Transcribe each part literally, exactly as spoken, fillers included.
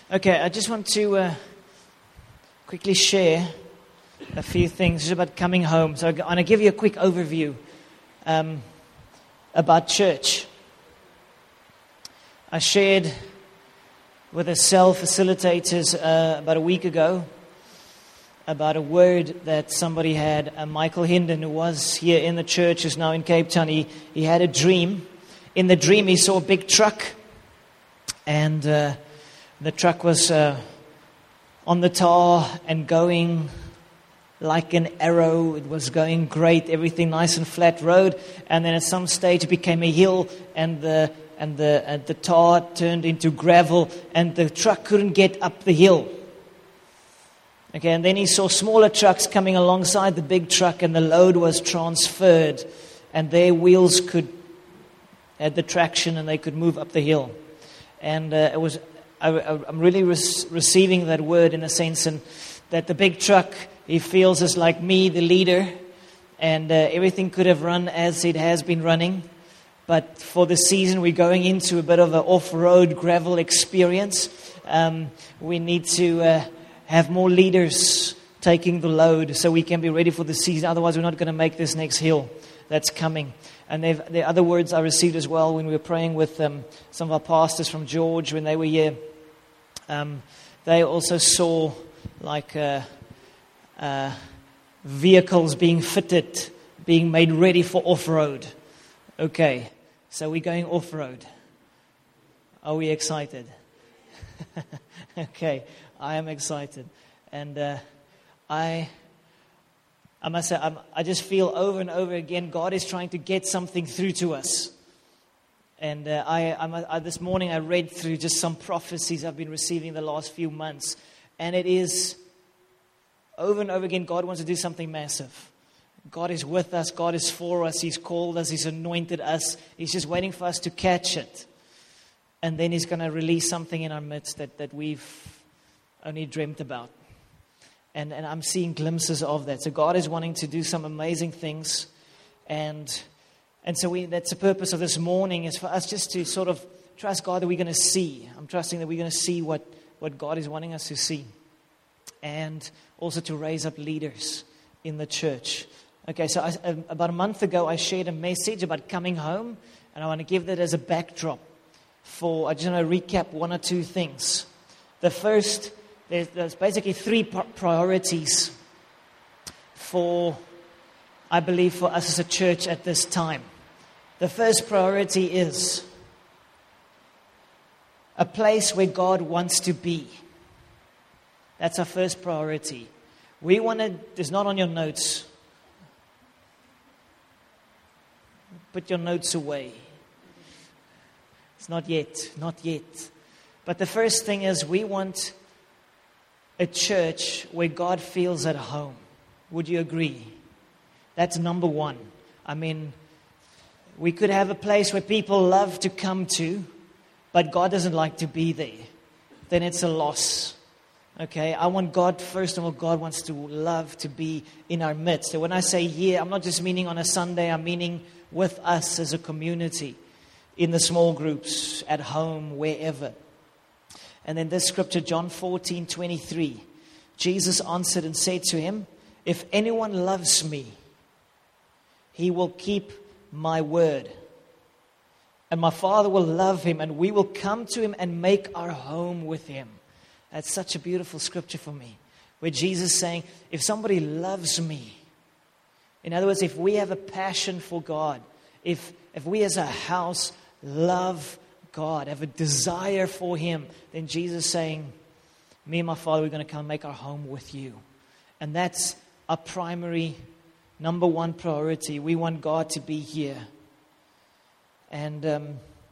Okay, I just want to uh, quickly share a few things just about coming home. So I'm going to give you a quick overview um, about church. I shared with the cell facilitators uh, about a week ago about a word that somebody had. Uh, Michael Hinden, who was here in the church, is now in Cape Town. He, he had a dream. In the dream, he saw a big truck, and uh, the truck was uh, on the tar and going like an arrow. It was going great, everything nice and flat road. And then at some stage it became a hill, and the and the and the tar turned into gravel, and the truck couldn't get up the hill. Okay, and then he saw smaller trucks coming alongside the big truck, and the load was transferred, and their wheels could had the traction, and they could move up the hill. And uh, it was. I, I'm really re- receiving that word in a sense, and that the big truck, he feels is like me, the leader, and uh, everything could have run as it has been running. But for the season, we're going into a bit of an off-road gravel experience. Um, we need to uh, have more leaders taking the load so we can be ready for the season. Otherwise, we're not going to make this next hill that's coming. And there are other words I received as well when we were praying with um, some of our pastors from George when they were here. Um, they also saw like uh, uh, vehicles being fitted, being made ready for off-road. Okay, so we're going off-road. Are we excited? Okay, I am excited. And uh, I... I must say, I'm, I just feel over and over again, God is trying to get something through to us. And uh, I, I'm, I, this morning I read through just some prophecies I've been receiving the last few months. And it is, over and over again, God wants to do something massive. God is with us. God is for us. He's called us. He's anointed us. He's just waiting for us to catch it. And then He's going to release something in our midst that, that we've only dreamt about. And, and I'm seeing glimpses of that. So God is wanting to do some amazing things. And and so we, that's the purpose of this morning, is for us just to sort of trust God that we're going to see. I'm trusting that we're going to see what, what God is wanting us to see. And also to raise up leaders in the church. Okay, so I, about a month ago, I shared a message about coming home. And I want to give that as a backdrop for, I just want to recap one or two things. The first... There's, there's basically three priorities for, I believe, for us as a church at this time. The first priority is a place where God wants to be. That's our first priority. We want to, it's not on your notes. Put your notes away. It's not yet, not yet. But the first thing is we want a church where God feels at home. Would you agree? That's number one. I mean, we could have a place where people love to come to, but God doesn't like to be there. Then it's a loss. Okay, I want God, first of all, God wants to love to be in our midst. So when I say here, I'm not just meaning on a Sunday, I'm meaning with us as a community, in the small groups, at home, wherever. And then this scripture, John fourteen twenty-three. Jesus answered and said to him, "If anyone loves me, he will keep my word. And my Father will love him, and we will come to him and make our home with him." That's such a beautiful scripture for me. Where Jesus is saying, if somebody loves me, in other words, if we have a passion for God, if if we as a house love God, have a desire for Him, then Jesus is saying, me and my Father, we're going to come and make our home with you. And that's our primary, number one priority. We want God to be here. And um,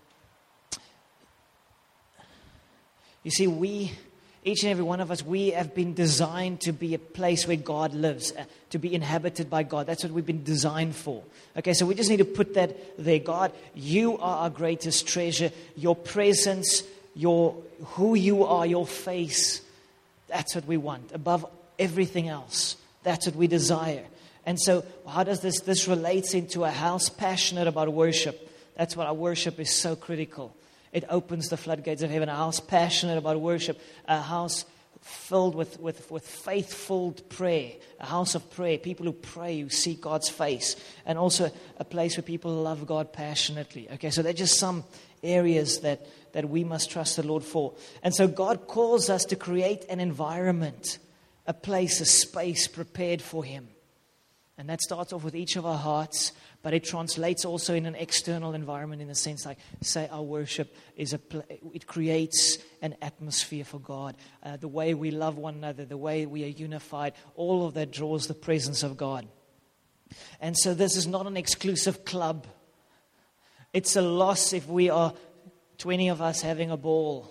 you see, we, each and every one of us, we have been designed to be a place where God lives, uh, to be inhabited by God. That's what we've been designed for. Okay, so we just need to put that there. God, you are our greatest treasure. Your presence, your who you are, your face, that's what we want. Above everything else, that's what we desire. And so how does this, this relates into a house passionate about worship? That's what our worship is so critical. it opens the floodgates of heaven. A house passionate about worship, a house filled with, with, with faith-filled prayer, a house of prayer, people who pray, who seek God's face, and also a place where people love God passionately. Okay, so they're just some areas that, that we must trust the Lord for. And so God calls us to create an environment, a place, a space prepared for Him. And that starts off with each of our hearts, but it translates also in an external environment, in the sense like, say, our worship is a, pl- it creates an atmosphere for God. Uh, the way we love one another, the way we are unified, all of that draws the presence of God. And so this is not an exclusive club. It's a loss if we are twenty of us having a ball.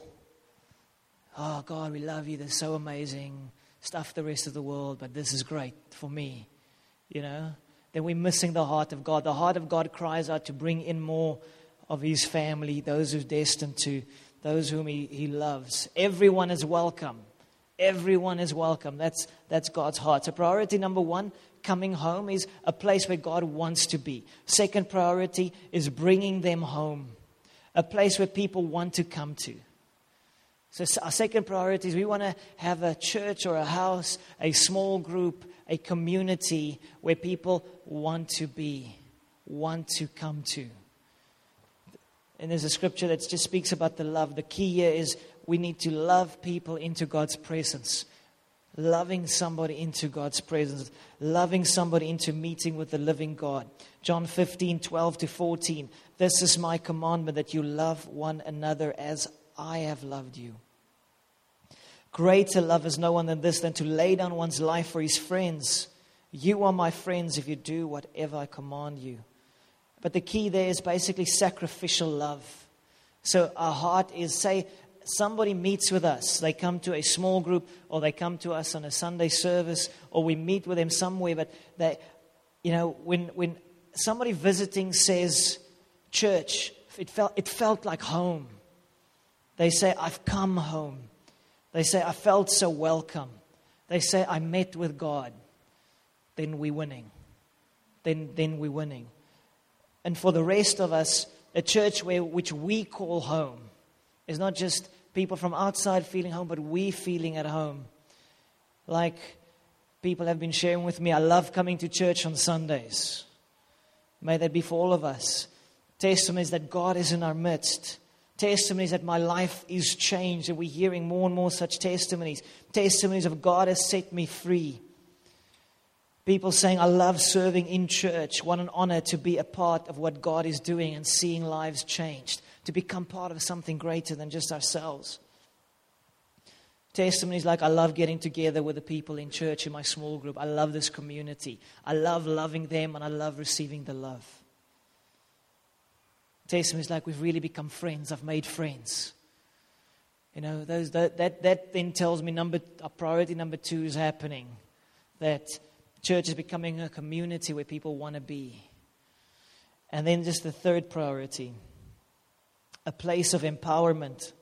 Oh, God, we love you. This is so amazing. Stuff the rest of the world, but this is great for me. You know, then we're missing the heart of God. The heart of God cries out to bring in more of His family, those who's destined to, those whom He, he loves. Everyone is welcome. Everyone is welcome. That's, that's God's heart. So priority number one, coming home, is a place where God wants to be. Second priority is bringing them home, a place where people want to come to. So our second priority is we want to have a church or a house, a small group, a community where people want to be, want to come to. And there's a scripture that just speaks about the love. The key here is we need to love people into God's presence. Loving somebody into God's presence. Loving somebody into meeting with the living God. John fifteen, twelve to fourteen. This is my commandment, that you love one another as I have loved you. Greater love is no one than this, than to lay down one's life for his friends. You are my friends if you do whatever I command you. But the key there is basically sacrificial love. So our heart is, say, somebody meets with us. They come to a small group, or they come to us on a Sunday service, or we meet with them somewhere. But they, you know, when when somebody visiting says church, it felt it felt like home. They say, I've come home. They say, I felt so welcome. They say, I met with God. Then we're winning. Then, then we're winning. And for the rest of us, a church where which we call home is not just people from outside feeling home, but we feeling at home. Like people have been sharing with me, I love coming to church on Sundays. May that be for all of us. Testimonies that God is in our midst. Testimonies that my life is changed, and we're hearing more and more such testimonies. Testimonies of God has set me free. People saying, I love serving in church. What an honor to be a part of what God is doing and seeing lives changed. To become part of something greater than just ourselves. Testimonies like, I love getting together with the people in church in my small group. I love this community. I love loving them, and I love receiving the love. Testimonies like, we've really become friends. I've made friends. You know, those that that, that then tells me number uh, priority number two is happening. That church is becoming a community where people want to be. And then just the third priority, a place of empowerment.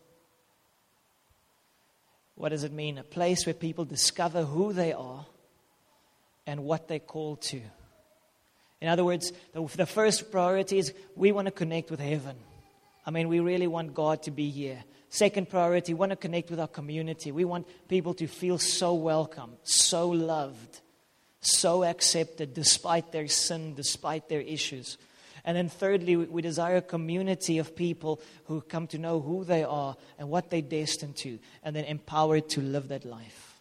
What does it mean? A place where people discover who they are and what they're called to. In other words, the, the first priority is we want to connect with heaven. I mean, we really want God to be here. Second priority, we want to connect with our community. We want people to feel so welcome, so loved, so accepted, despite their sin, despite their issues. And then thirdly, we, we desire a community of people who come to know who they are and what they're destined to, and then empowered to live that life.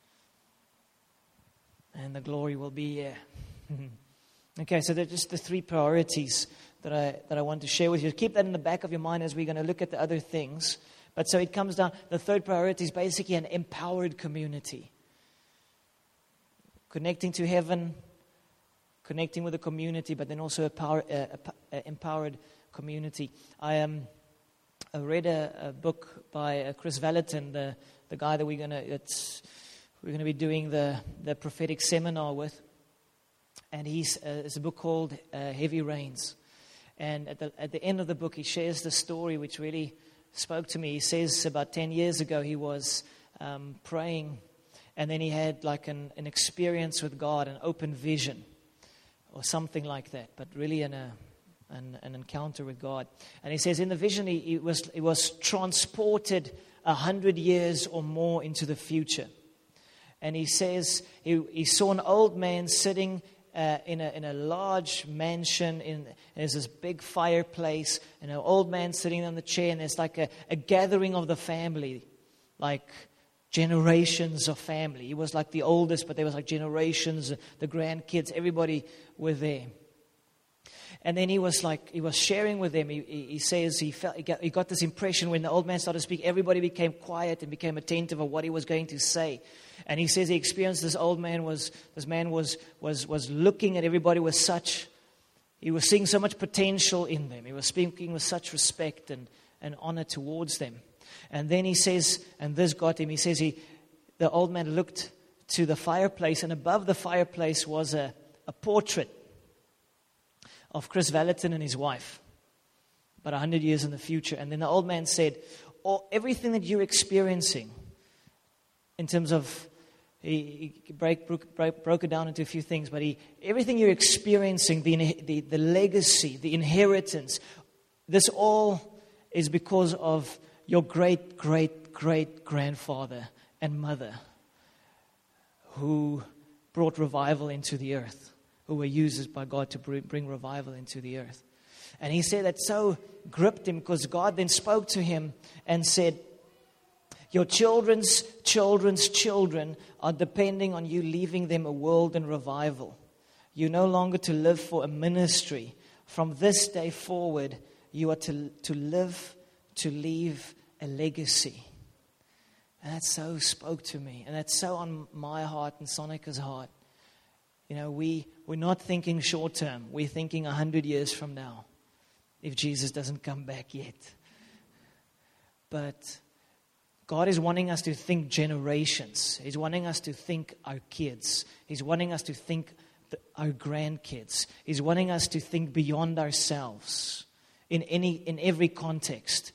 And the glory will be here. Okay, so they're just the three priorities that I that I want to share with you. Keep that in the back of your mind as we're going to look at the other things. But so it comes down, the third priority is basically an empowered community. Connecting to heaven, connecting with the community, but then also a, power, a, a, a empowered community. I um, I read a, a book by uh, Chris Vallotton, the the guy that we're gonna it's we're gonna be doing the the prophetic seminar with. And he's, uh, it's a book called uh, Heavy Rains. And at the, at the end of the book, he shares the story which really spoke to me. He says about ten years ago, he was um, praying. And then he had like an, an experience with God, an open vision. Or something like that. But really in a, an, an encounter with God. And he says in the vision he, he was he was transported a hundred years or more into the future. And he says he, he saw an old man sitting uh, in, a, in a large mansion. In, there's this big fireplace, and an old man sitting on the chair, and there's like a, a gathering of the family, like generations of family. He was like the oldest, but there was like generations, the grandkids, everybody were there. And then he was like, he was sharing with them. He, he, he says he felt he got, he got this impression when the old man started to speak, everybody became quiet and became attentive of what he was going to say. And he says he experienced this old man was, this man was was was looking at everybody with such, he was seeing so much potential in them. He was speaking with such respect and, and honor towards them. And then he says, and this got him, he says he, the old man looked to the fireplace, and above the fireplace was a, a portrait of Chris Vallotton and his wife, about a hundred years in the future. And then the old man said, oh, everything that you're experiencing, in terms of, he, he break, broke, broke it down into a few things, but he, everything you're experiencing, the, the, the legacy, the inheritance, this all is because of your great, great, great grandfather and mother who brought revival into the earth, who were used by God to bring revival into the earth. And he said that so gripped him, because God then spoke to him and said, your children's children's children are depending on you leaving them a world in revival. You're no longer to live for a ministry. From this day forward, you are to, to live, to leave a legacy. And that so spoke to me. And that's so on my heart and Sonica's heart. You know, we, we're not thinking short term. We're thinking a hundred years from now, if Jesus doesn't come back yet. But God is wanting us to think generations. He's wanting us to think our kids. He's wanting us to think the, our grandkids. He's wanting us to think beyond ourselves in any in every context.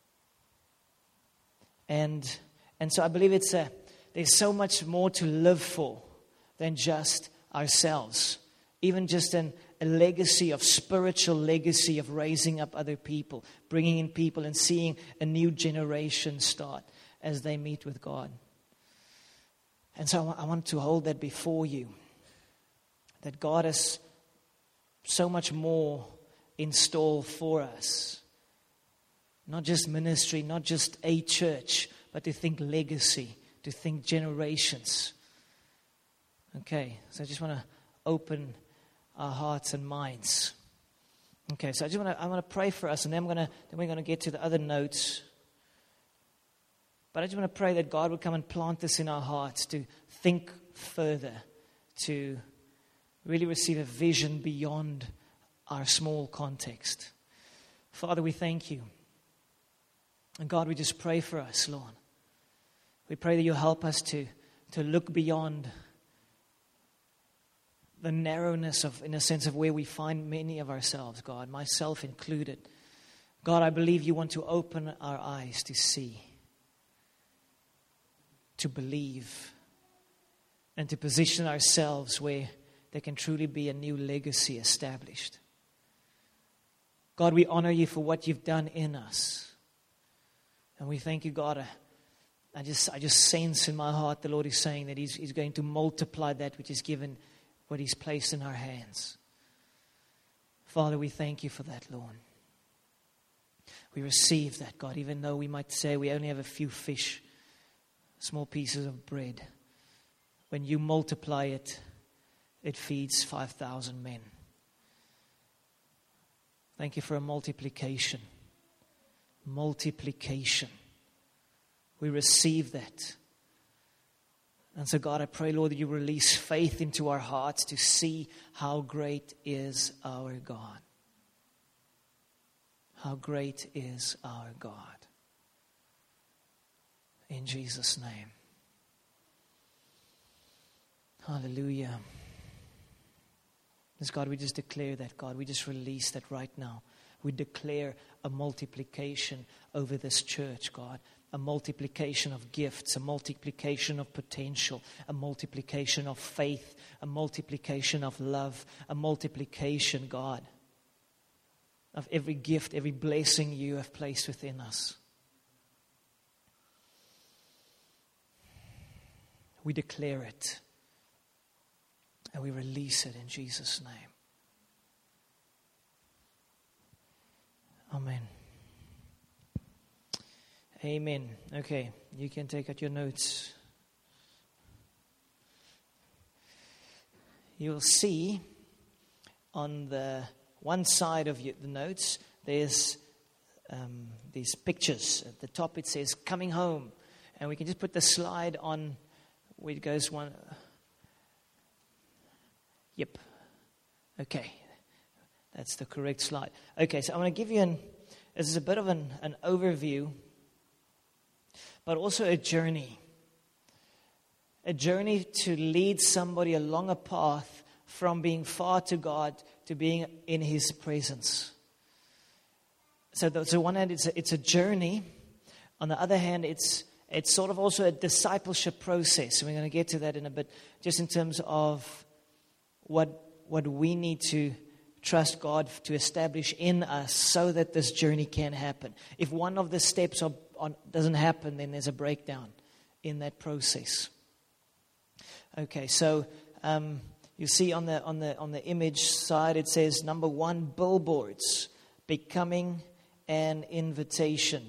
And and so I believe it's a there's so much more to live for than just ourselves. Even just an, a legacy of spiritual legacy of raising up other people, bringing in people and seeing a new generation start as they meet with God. And so I want to hold that before you, that God has so much more in store for us. Not just ministry, not just a church, but to think legacy, to think generations. Okay, so I just want to open our hearts and minds. Okay, so I just want to I want to pray for us, and then I'm going to then we're going to get to the other notes. But I just want to pray that God would come and plant this in our hearts to think further, to really receive a vision beyond our small context. Father, we thank you. And God, we just pray for us, Lord. We pray that you'll help us to, to look beyond the narrowness of, in a sense, of where we find many of ourselves, God, myself included. God, I believe you want to open our eyes to see, to believe, and to position ourselves where there can truly be a new legacy established. God, we honor you for what you've done in us. And we thank you, God. I, I just I just sense in my heart the Lord is saying that he's, he's going to multiply that which is given, what he's placed in our hands. Father, we thank you for that, Lord. We receive that, God, even though we might say we only have a few fish, small pieces of bread. When you multiply it, it feeds five thousand men. Thank you for a multiplication. Multiplication. We receive that. And so, God, I pray, Lord, that you release faith into our hearts to see how great is our God. How great is our God. In Jesus' name. Hallelujah. Yes, God, we just declare that, God. We just release that right now. We declare a multiplication over this church, God. A multiplication of gifts, a multiplication of potential, a multiplication of faith, a multiplication of love, a multiplication, God, of every gift, every blessing you have placed within us. We declare it and we release it in Jesus' name. Amen. Amen. Okay, you can take out your notes. You'll see on the one side of your, the notes, there's um, these pictures. At the top it says, coming home. And we can just put the slide on where it goes one. Yep. Okay. That's the correct slide. Okay, so I'm going to give you an, this is a bit of an, an overview, but also a journey. A journey to lead somebody along a path from being far to God to being in His presence. So, the, so on one hand, it's a, it's a journey. On the other hand, it's it's sort of also a discipleship process. And we're going to get to that in a bit, just in terms of what what we need to trust God to establish in us so that this journey can happen. If one of the steps are, on, doesn't happen, then there's a breakdown in that process. Okay, so um, you see on the on the on the image side it says number one, billboards, becoming an invitation.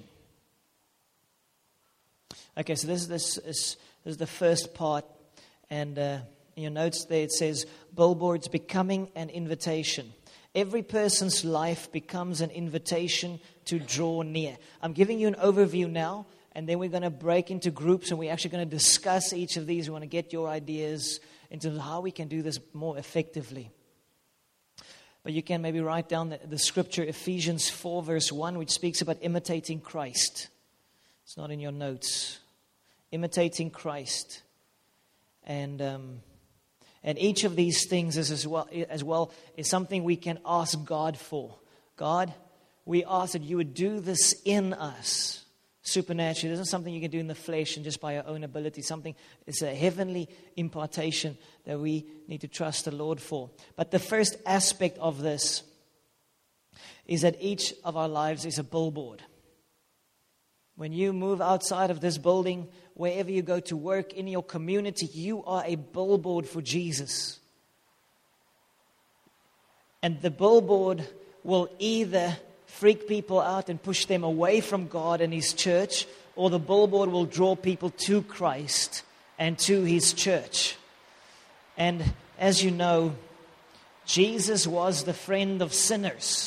Okay, so this is this is, this is the first part, and uh, in your notes there it says billboards, becoming an invitation. Every person's life becomes an invitation to draw near. I'm giving you an overview now. And then we're going to break into groups and we're actually going to discuss each of these. We want to get your ideas in terms of how we can do this more effectively. But you can maybe write down the, the scripture, Ephesians four verse one, which speaks about imitating Christ. It's not in your notes. Imitating Christ. And um, and each of these things is as well, as well is something we can ask God for. God, we ask that you would do this in us. Supernaturally. It isn't something you can do in the flesh and just by your own ability. Something, it's a heavenly impartation that we need to trust the Lord for. But the first aspect of this is that each of our lives is a billboard. When you move outside of this building, wherever you go to work, in your community, you are a billboard for Jesus. And the billboard will either freak people out and push them away from God and His church, or the billboard will draw people to Christ and to His church. And as you know, Jesus was the friend of sinners.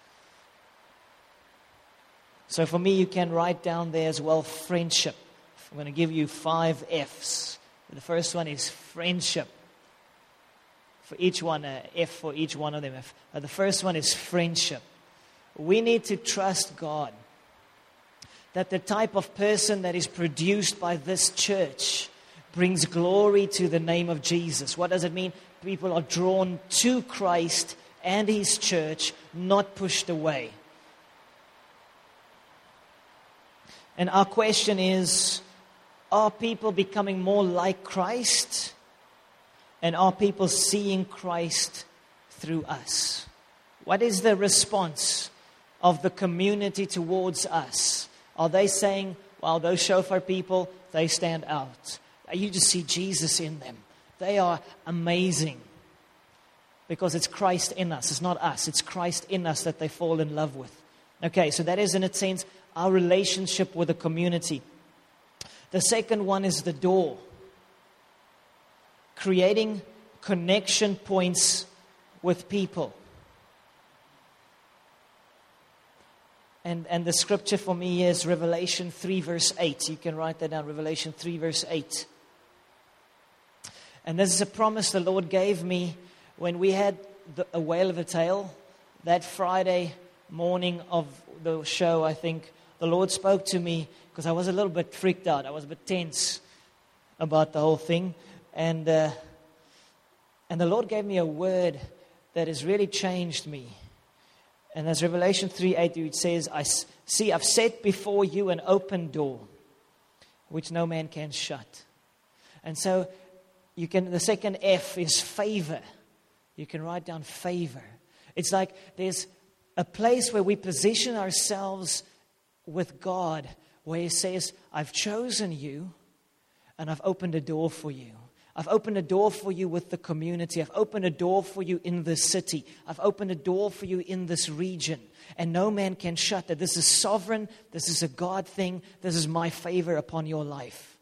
So for me, you can write down there as well, friendship. I'm going to give you five F's. The first one is friendship. For each one, an F for each one of them. The first one is friendship. We need to trust God that the type of person that is produced by this church brings glory to the name of Jesus. What does it mean? People are drawn to Christ and His church, not pushed away. And our question is, are people becoming more like Christ? And are people seeing Christ through us? What is the response of the community towards us? Are they saying, wow, those shofar people, they stand out. You just see Jesus in them. They are amazing. Because it's Christ in us. It's not us. It's Christ in us that they fall in love with. Okay, so that is in a sense our relationship with the community. The second one is the door. Creating connection points with people. And, and the scripture for me is Revelation three verse eight. You can write that down, Revelation three verse eight. And this is a promise the Lord gave me when we had the, a Whale of a Tale. That Friday morning of the show, I think, the Lord spoke to me because I was a little bit freaked out. I was a bit tense about the whole thing. And, uh, and the Lord gave me a word that has really changed me. And as Revelation three eight, it says, I see, I've set before you an open door, which no man can shut. And so you can. The second F is favor. You can write down favor. It's like there's A place where we position ourselves with God, where He says, I've chosen you and I've opened a door for you. I've opened a door for you with the community. I've opened a door for you in this city. I've opened a door for you in this region. And no man can shut that. This is sovereign. This is a God thing. This is my favor upon your life.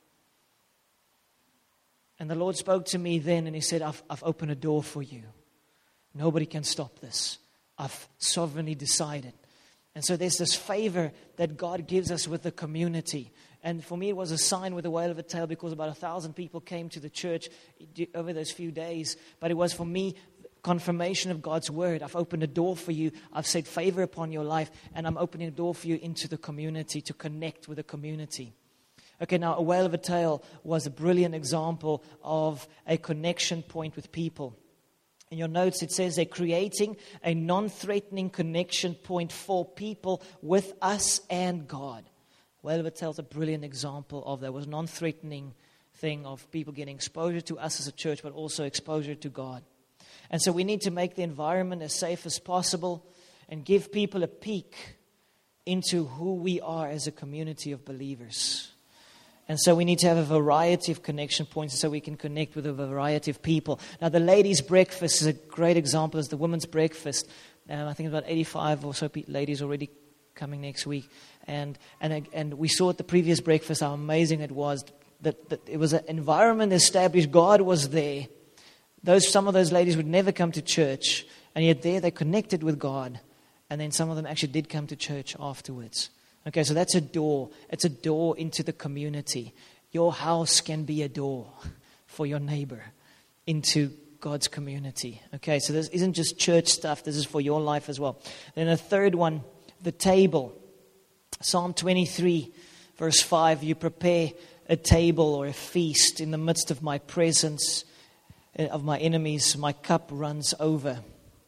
And the Lord spoke to me then and He said, I've, I've opened a door for you. Nobody can stop this. I've sovereignly decided. And so there's this favor that God gives us with the community. And for me, it was a sign with a whale of a tail because about a thousand people came to the church over those few days. But it was for me confirmation of God's word. I've opened a door for you. I've said favor upon your life. And I'm opening a door for you into the community, to connect with the community. Okay, now a whale of a tail was a brilliant example of a connection point with people. In your notes, it says they're creating a non-threatening connection point for people with us and God. Whale of a tail is a brilliant example of that. It was a non-threatening thing of people getting exposure to us as a church, but also exposure to God. And so we need to make the environment as safe as possible and give people a peek into who we are as a community of believers. And so we need to have a variety of connection points so we can connect with a variety of people. Now, the ladies' breakfast is a great example. It's the women's breakfast. Um, I think about eighty-five or so ladies already coming next week. And and and we saw at the previous breakfast how amazing it was. That, that it was an environment established. God was there. Those Some of those ladies would never come to church. And yet there they connected with God. And then some of them actually did come to church afterwards. Okay, so that's a door. It's a door into the community. Your house can be a door for your neighbor into God's community. Okay, so this isn't just church stuff. This is for your life as well. Then the third one, the table. Psalm twenty-three, verse five. You prepare a table or a feast in the midst of my presence, of my enemies. My cup runs over.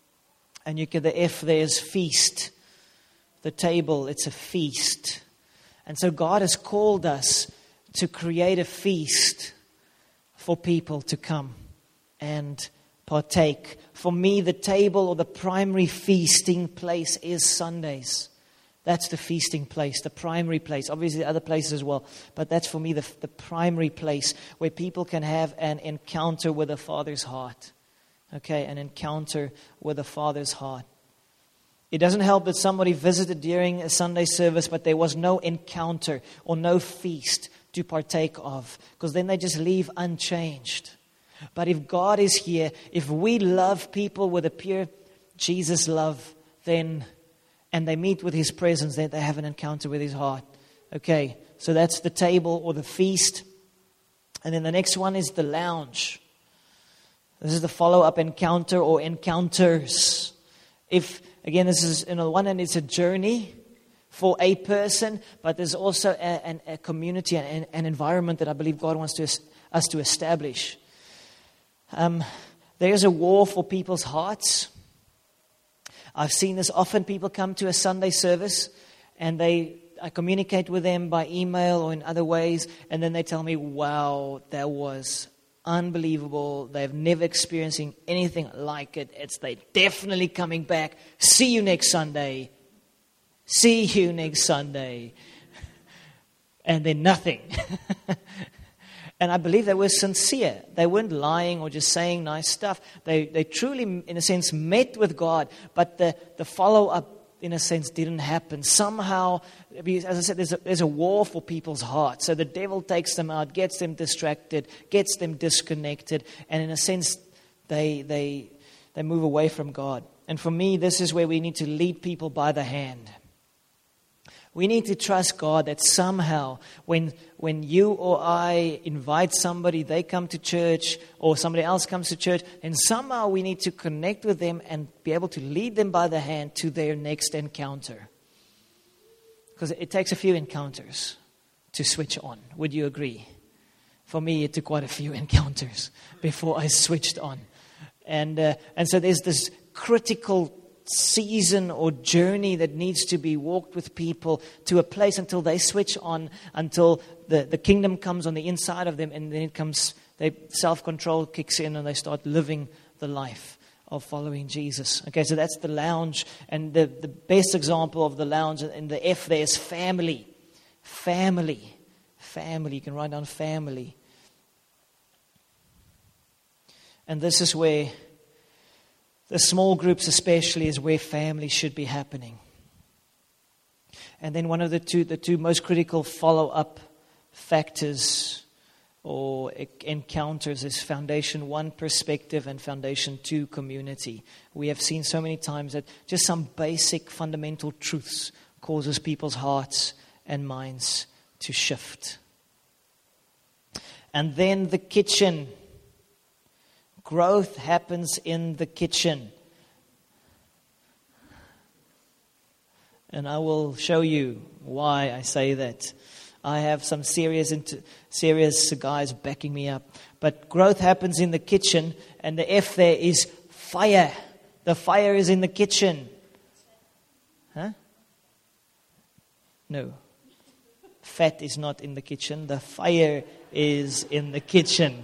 And you get the F there is feast. The table, it's a feast. And so God has called us to create a feast for people to come and partake. For me, the table or the primary feasting place is Sundays. That's the feasting place, the primary place. Obviously, other places as well. But that's for me the, the primary place where people can have an encounter with the Father's heart. Okay, an encounter with the Father's heart. It doesn't help that somebody visited during a Sunday service, but there was no encounter or no feast to partake of, because then they just leave unchanged. But if God is here, if we love people with a pure Jesus love, then, and they meet with His presence, then they have an encounter with His heart. Okay, so that's the table or the feast. And then the next one is the lounge. This is the follow-up encounter or encounters. If Again, this is, on the one hand, it's a journey for a person, but there's also a, a, a community and an, an environment that I believe God wants to, us to establish. Um, there's a war for people's hearts. I've seen this often. People come to a Sunday service and they I communicate with them by email or in other ways, and then they tell me, wow, that was unbelievable. They've never experienced anything like it. It's they definitely coming back. See you next Sunday. See you next Sunday. And then nothing. And I believe they were sincere. They weren't lying or just saying nice stuff. They they truly, in a sense, met with God. But the, the follow-up, in a sense, didn't happen. Somehow, as I said, there's a, there's a war for people's hearts. So the devil takes them out, gets them distracted, gets them disconnected, and in a sense, they they they move away from God. And for me, this is where we need to lead people by the hand. We need to trust God that somehow when when you or I invite somebody, they come to church, or somebody else comes to church, and somehow we need to connect with them and be able to lead them by the hand to their next encounter. Because it takes a few encounters to switch on. Would you agree? For me, it took quite a few encounters before I switched on. And uh, and so there's this critical season or journey that needs to be walked with people to a place until they switch on, until the, the kingdom comes on the inside of them, and then it comes, they self-control kicks in and they start living the life of following Jesus. Okay, so that's the lounge. And the, the best example of the lounge in the F there is family. Family. Family. You can write down family. And this is where the small groups especially is where family should be happening. And then one of the two, the two most critical follow-up factors or encounters is foundation one, perspective, and foundation two, community. We have seen so many times that just some basic fundamental truths causes people's hearts and minds to shift. And then the kitchen. Growth happens in the kitchen. And I will show you why I say that. I have some serious, serious guys backing me up. But growth happens in the kitchen, and the F there is fire. The fire is in the kitchen. Huh? No. Fat is not in the kitchen. The fire is in the kitchen.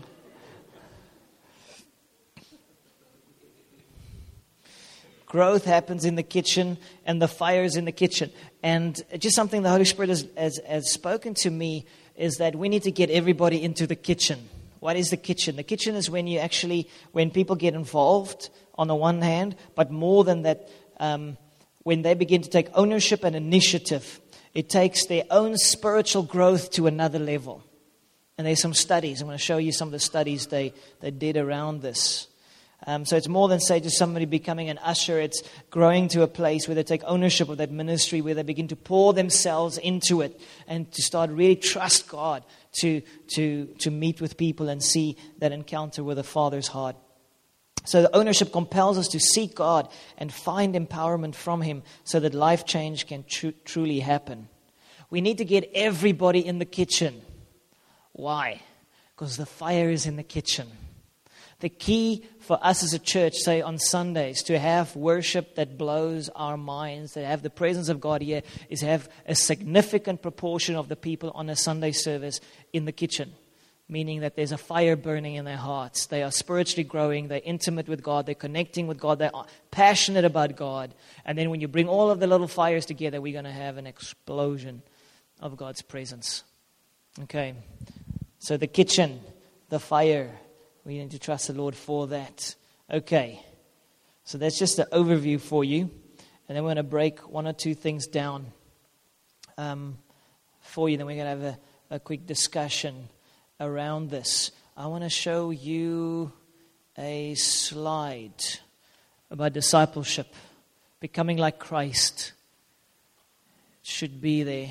Growth happens in the kitchen, and the fire is in the kitchen. And just something the Holy Spirit has, has, has spoken to me is that we need to get everybody into the kitchen. What is the kitchen? The kitchen is when you actually, when people get involved on the one hand, but more than that, um, when they begin to take ownership and initiative, it takes their own spiritual growth to another level. And there's some studies. I'm going to show you some of the studies they, they did around this. Um, so it's more than, say, just somebody becoming an usher. It's growing to a place where they take ownership of that ministry, where they begin to pour themselves into it and to start really trust God to, to, to meet with people and see that encounter with the Father's heart. So the ownership compels us to seek God and find empowerment from Him so that life change can tr- truly happen. We need to get everybody in the kitchen. Why? Because the fire is in the kitchen. The key for us as a church, say on Sundays, to have worship that blows our minds, to have the presence of God here, is have a significant proportion of the people on a Sunday service in the kitchen. Meaning that there's a fire burning in their hearts. They are spiritually growing, they're intimate with God, they're connecting with God, they're passionate about God. And then when you bring all of the little fires together, we're going to have an explosion of God's presence. Okay, so the kitchen, the fire, we need to trust the Lord for that. Okay, so that's just an overview for you. And then we're going to break one or two things down um, for you. Then we're going to have a, a quick discussion around this. I want to show you a slide about discipleship, becoming like Christ. It should be there.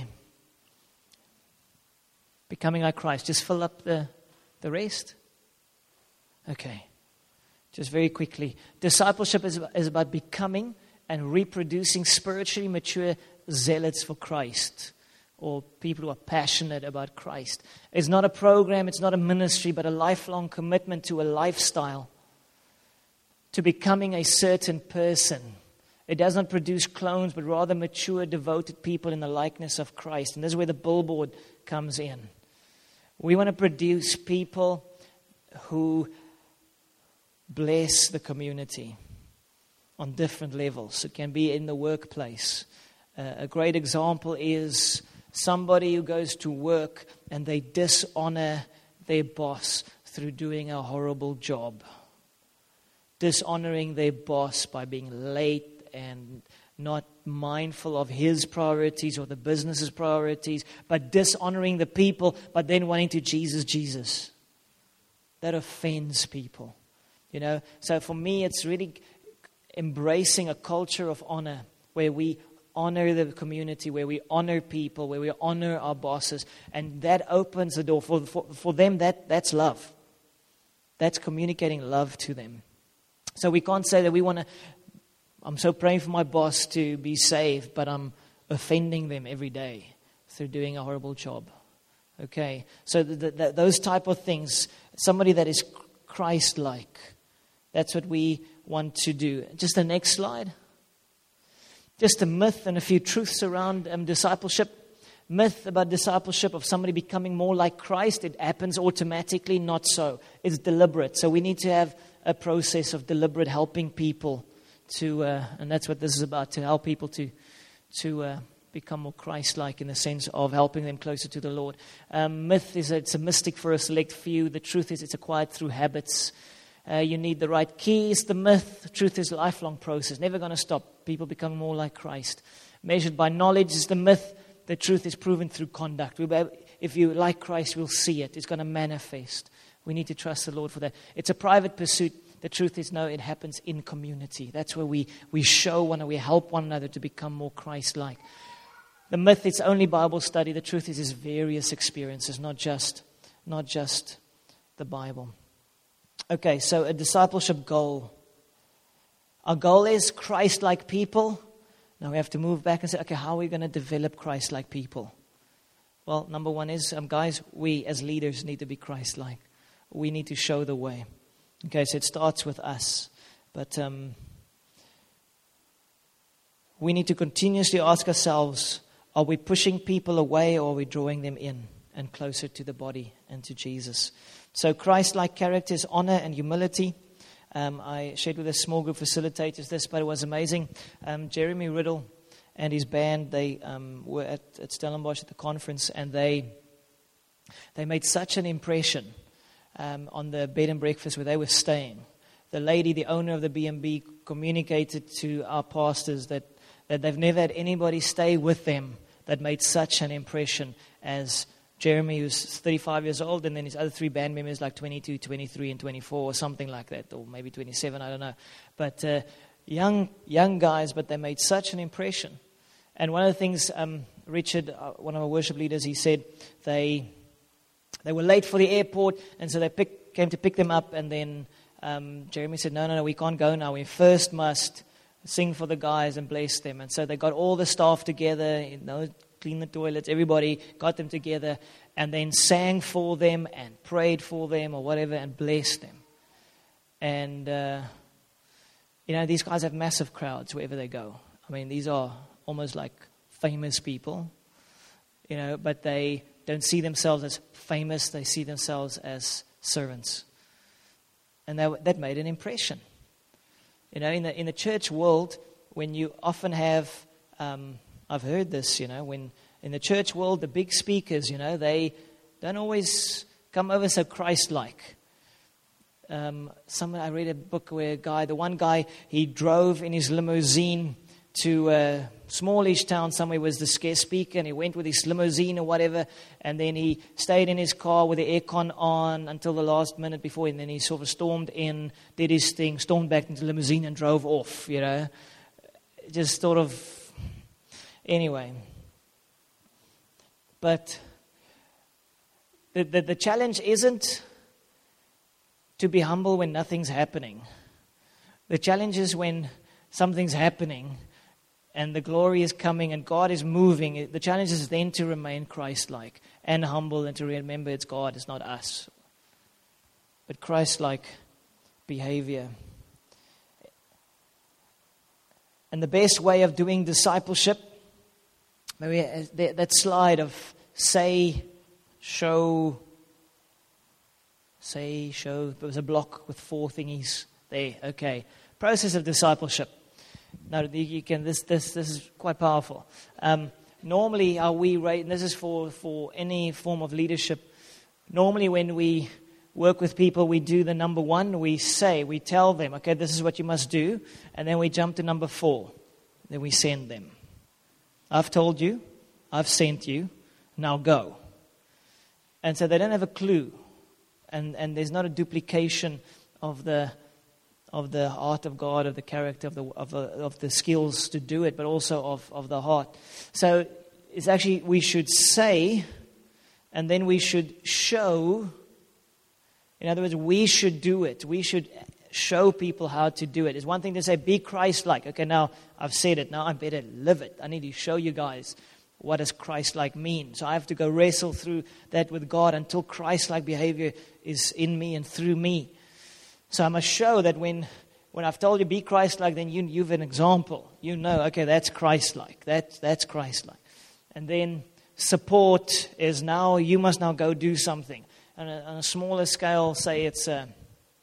Becoming like Christ. Just fill up the, the rest. Okay. Just very quickly. Discipleship is, is about becoming and reproducing spiritually mature zealots for Christ, or people who are passionate about Christ. It's not a program, it's not a ministry, but a lifelong commitment to a lifestyle, to becoming a certain person. It does not produce clones, but rather mature, devoted people in the likeness of Christ. And this is where the billboard comes in. We want to produce people who bless the community on different levels. It can be in the workplace. Uh, a great example is somebody who goes to work and they dishonor their boss through doing a horrible job. Dishonoring their boss by being late and not mindful of his priorities or the business's priorities, but dishonoring the people, but then wanting to Jesus, Jesus. That offends people. You know, so for me, it's really embracing a culture of honor where we honor the community, where we honor people, where we honor our bosses. And that opens the door. For, for, for them, that, that's love. That's communicating love to them. So we can't say that we want to, I'm so praying for my boss to be saved, but I'm offending them every day through doing a horrible job. Okay, so the, the, those type of things, somebody that is Christ-like, that's what we want to do. Just the next slide. Just a myth and a few truths around um, discipleship. Myth about discipleship of somebody becoming more like Christ. It happens automatically, not so. It's deliberate. So we need to have a process of deliberate helping people to, uh, and that's what this is about, to help people to, to uh, become more Christ-like in the sense of helping them closer to the Lord. Um, myth is a, it's a mystic for a select few. The truth is it's acquired through habits. Uh, you need the right keys. The myth, the truth is a lifelong process, never going to stop. People become more like Christ. Measured by knowledge is the myth. The truth is proven through conduct. If you like Christ, we'll see it. It's going to manifest. We need to trust the Lord for that. It's a private pursuit. The truth is, no, it happens in community. That's where we, we show one another, we help one another to become more Christ-like. The myth, it's only Bible study. The truth is, it's various experiences, not just, not just the Bible. Okay, so a discipleship goal. Our goal is Christ-like people. Now we have to move back and say, okay, how are we going to develop Christ-like people? Well, number one is, um, guys, we as leaders need to be Christ-like. We need to show the way. Okay, so it starts with us. But um, we need to continuously ask ourselves, are we pushing people away or are we drawing them in and closer to the body and to Jesus? So Christ-like character is honor and humility. Um, I shared with a small group facilitators this, but it was amazing. Um, Jeremy Riddle and his band, they um, were at, at Stellenbosch at the conference, and they they made such an impression um, on the bed and breakfast where they were staying. The lady, the owner of the B and B, communicated to our pastors that, that they've never had anybody stay with them that made such an impression as Jeremy, who's thirty-five years old, and then his other three band members like twenty-two, twenty-three, and twenty-four, or something like that, or maybe twenty-seven, I don't know. But uh, young young guys, but they made such an impression. And one of the things, um, Richard, uh, one of our worship leaders, he said they they were late for the airport, and so they pick, came to pick them up, and then um, Jeremy said, no, no, no, we can't go now. We first must sing for the guys and bless them. And so they got all the staff together, you know, clean the toilets, everybody got them together, and then sang for them and prayed for them or whatever and blessed them. And, uh, you know, these guys have massive crowds wherever they go. I mean, these are almost like famous people, you know, but they don't see themselves as famous. They see themselves as servants. And that, that made an impression. You know, in the, in the church world, when you often have... Um, I've heard this, you know, when in the church world, the big speakers, you know, they don't always come over so Christ-like. Um, some, I read a book where a guy, the one guy, he drove in his limousine to a smallish town somewhere, was the guest speaker, and he went with his limousine or whatever, and then he stayed in his car with the aircon on until the last minute before, and then he sort of stormed in, did his thing, stormed back into the limousine and drove off, you know. Just sort of... Anyway, but the, the the challenge isn't to be humble when nothing's happening. The challenge is when something's happening and the glory is coming and God is moving. The challenge is then to remain Christ-like and humble and to remember it's God, it's not us. But Christ-like behavior. And the best way of doing discipleship, maybe that slide of say, show, say, show. There was a block with four thingies there. Okay. Process of discipleship. Now, you can. This this this is quite powerful. Um, normally, how we rate, and this is for, for any form of leadership. Normally, when we work with people, we do the number one. We say, we tell them, okay, this is what you must do, and then we jump to number four. Then we send them. I've told you, I've sent you, now go. And so they don't have a clue. And and there's not a duplication of the of the heart of God, of the character, of the of the, of the skills to do it, but also of, of the heart. So it's actually, we should say, and then we should show. In other words, we should do it. We should show people how to do it. It's one thing to say, be Christ-like. Okay, now I've said it. Now I better live it. I need to show you guys what does Christ-like mean. So I have to go wrestle through that with God until Christ-like behavior is in me and through me. So I must show that when, when I've told you be Christ-like, then you, you've an example. You know, okay, that's Christ-like. That, that's Christ-like. And then support is now, you must now go do something. On a, on a smaller scale, say it's a,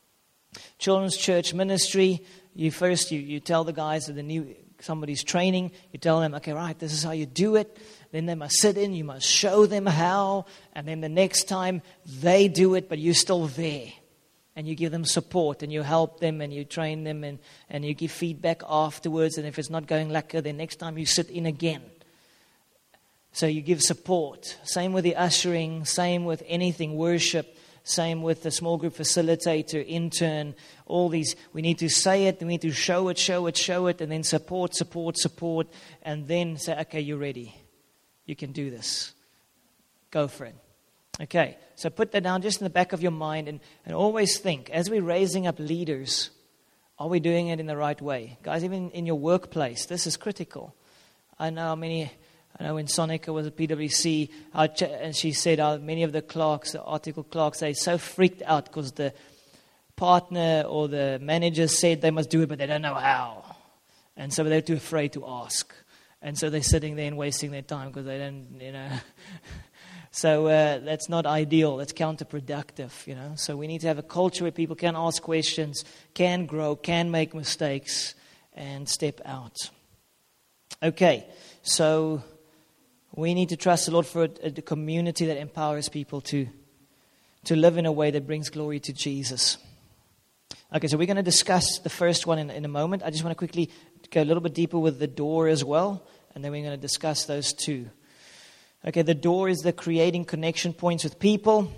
Children's church ministry, you first, you, you tell the guys that the new, somebody's training, you tell them, okay, right, this is how you do it. Then they must sit in, you must show them how. And then the next time they do it, but you're still there. And you give them support and you help them and you train them and, and you give feedback afterwards. And if it's not going lekker, then next time you sit in again. So you give support. Same with the ushering, same with anything, worship. Same with the small group facilitator, intern, all these. We need to say it, we need to show it, show it, show it, and then support, support, support, and then say, okay, you're ready. You can do this. Go for it. Okay, so put that down just in the back of your mind and, and always think, as we're raising up leaders, are we doing it in the right way? Guys, even in your workplace, this is critical. I know how many... I know when Sonica was at P W C, and she said uh, many of the clerks, the article clerks, they're so freaked out because the partner or the manager said they must do it, but they don't know how. And so they're too afraid to ask. And so they're sitting there and wasting their time because they don't, you know. So uh, that's not ideal. That's counterproductive, you know. So we need to have a culture where people can ask questions, can grow, can make mistakes, and step out. Okay, so... we need to trust the Lord for a, a community that empowers people to, to live in a way that brings glory to Jesus. Okay, so we're going to discuss the first one in, in a moment. I just want to quickly go a little bit deeper with the door as well, and then we're going to discuss those two. Okay, the door is the creating connection points with people.